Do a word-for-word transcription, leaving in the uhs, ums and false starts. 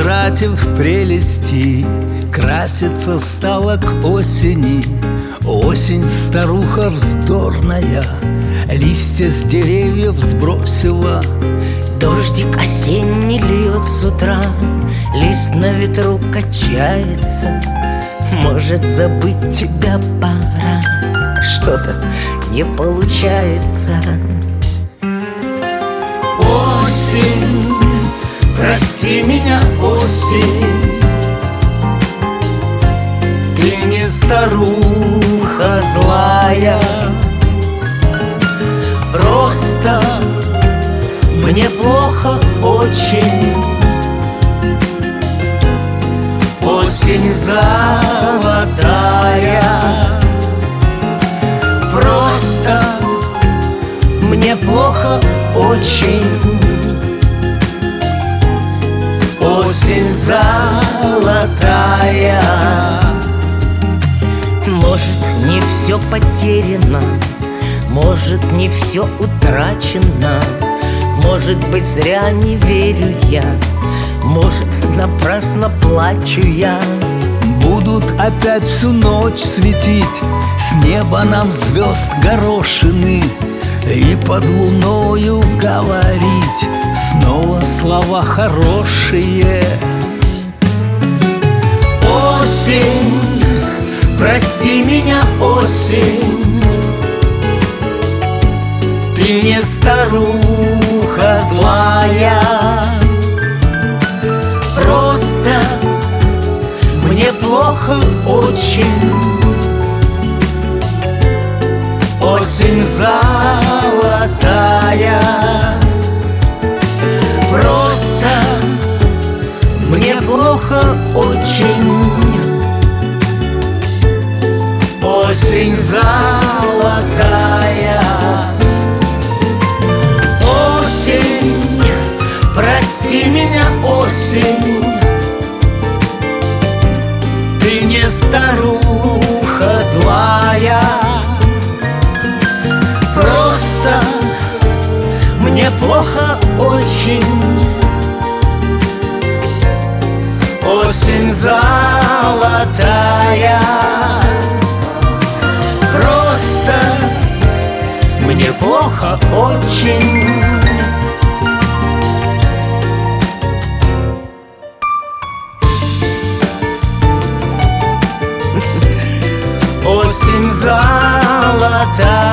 утратив прелести, краситься стала к осени. Осень, старуха вздорная, листья с деревьев сбросила. Дождик осенний льет с утра, лист на ветру качается. Может, забыть тебя пора, что-то не получается. Осень, прости меня, осень, ты не старуха злая, просто мне плохо очень. Осень золотая, просто мне плохо очень. Осень золотая. Может, не все потеряно, может, не все утрачено. Может быть, зря не верю я, может, напрасно плачу я. Будут опять всю ночь светить с неба нам звезд горошины, и под луною говорить снова слова хорошие. Осень, прости меня, осень, ты не старуха злая, просто мне плохо очень. Осень золотая, просто мне плохо очень. Осень золотая. Осень, прости меня, осень, ты не старуха злая, просто мне плохо очень. Осень золотая, просто мне плохо очень. Осень золотая.